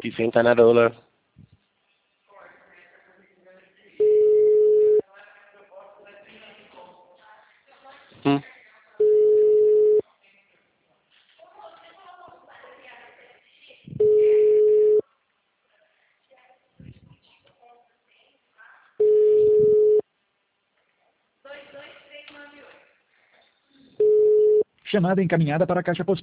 60 na dólar. Chamada encaminhada para a caixa postal.